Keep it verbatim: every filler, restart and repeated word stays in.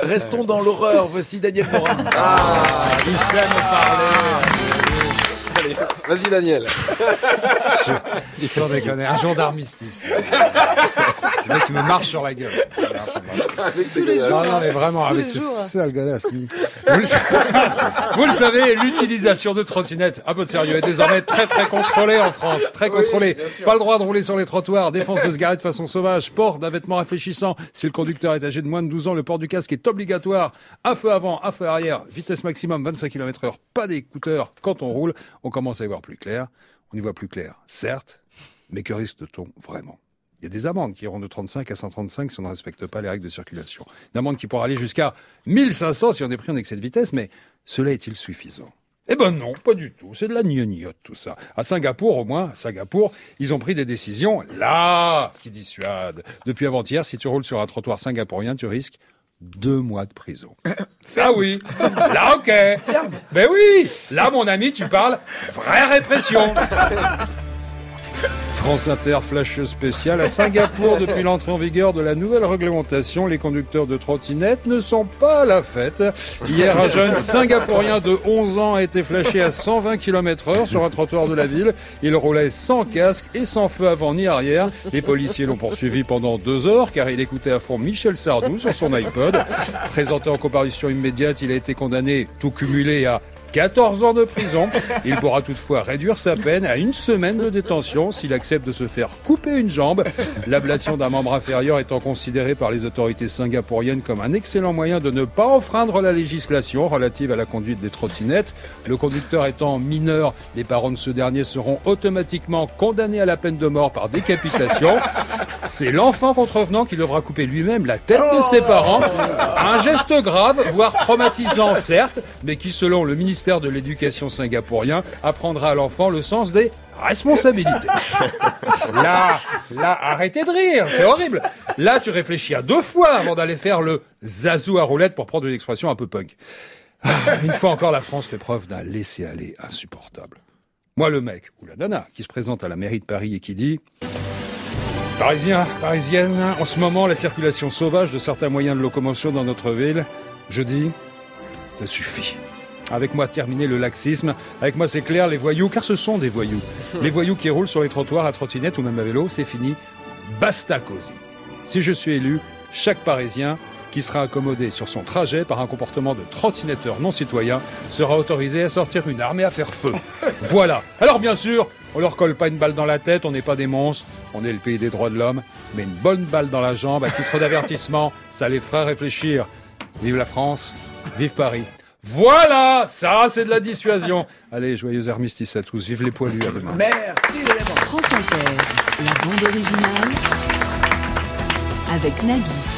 Restons dans l'horreur. Voici Daniel Morin. Ah, Hicham parlait. Allez, vas-y Daniel. Je... Sans déconner, un jour d'armistice. Le mec qui me marche sur la gueule. Avec ses godasses. Non, non, mais vraiment, avec ce sale godasse. Vous, le... Vous le savez, l'utilisation de trottinettes, un peu de sérieux, est désormais très très contrôlée en France. Très contrôlée. Oui, pas le droit de rouler sur les trottoirs, défense de se garer de façon sauvage, port d'un vêtement réfléchissant. Si le conducteur est âgé de moins de douze ans, le port du casque est obligatoire. Un feu avant, un feu arrière, vitesse maximum vingt-cinq kilomètres heure, pas d'écouteurs quand on roule. On commence à y voir plus clair. On y voit plus clair, certes, mais que risque-t-on vraiment ? Il y a des amendes qui iront de trente-cinq à cent trente-cinq si on ne respecte pas les règles de circulation. Une amende qui pourra aller jusqu'à mille cinq cents si on est pris en excès de vitesse, mais cela est-il suffisant ? Eh ben non, pas du tout. C'est de la gnognotte, tout ça. À Singapour, au moins, à Singapour, ils ont pris des décisions, là, qui dissuadent. Depuis avant-hier, si tu roules sur un trottoir singapourien, tu risques deux mois de prison. Ah oui, là ok. Ferme. Ben oui, là mon ami, tu parles vraie répression. France Inter, flash spécial. À Singapour, depuis l'entrée en vigueur de la nouvelle réglementation, les conducteurs de trottinettes ne sont pas à la fête. Hier, un jeune Singapourien de onze ans a été flashé à cent vingt kilomètres heure sur un trottoir de la ville. Il roulait sans casque et sans feu avant ni arrière. Les policiers l'ont poursuivi pendant deux heures car il écoutait à fond Michel Sardou sur son iPod. Présenté en comparution immédiate, il a été condamné, tout cumulé, à quatorze ans de prison. Il pourra toutefois réduire sa peine à une semaine de détention s'il accepte de se faire couper une jambe. L'ablation d'un membre inférieur étant considérée par les autorités singapouriennes comme un excellent moyen de ne pas enfreindre la législation relative à la conduite des trottinettes. Le conducteur étant mineur, les parents de ce dernier seront automatiquement condamnés à la peine de mort par décapitation. C'est l'enfant contrevenant qui devra couper lui-même la tête de ses parents. Un geste grave, voire traumatisant certes, mais qui selon le ministère de l'Éducation singapourien apprendra à l'enfant le sens des responsabilités. Là, là, arrêtez de rire, c'est horrible. Là, tu réfléchis à deux fois avant d'aller faire le zazou à roulette pour prendre une expression un peu punk. Une fois encore, la France fait preuve d'un laisser-aller insupportable. Moi, le mec, ou la nana, qui se présente à la mairie de Paris et qui dit... Parisiens, Parisiennes, en ce moment, la circulation sauvage de certains moyens de locomotion dans notre ville, je dis, ça suffit. Avec moi, terminer le laxisme. Avec moi, c'est clair, les voyous, car ce sont des voyous. Les voyous qui roulent sur les trottoirs à trottinette ou même à vélo, c'est fini. Basta cosy. Si je suis élu, chaque Parisien qui sera accommodé sur son trajet par un comportement de trottinetteur non citoyen sera autorisé à sortir une arme et à faire feu. Voilà. Alors bien sûr, on leur colle pas une balle dans la tête, on n'est pas des monstres, on est le pays des droits de l'homme, mais une bonne balle dans la jambe, à titre d'avertissement, ça les fera réfléchir. Vive la France, vive Paris. Voilà, ça c'est de la dissuasion. Allez, joyeux armistice à tous, vive les poilus, à demain. Merci vraiment. France Inter, la bande originale avec Nagui.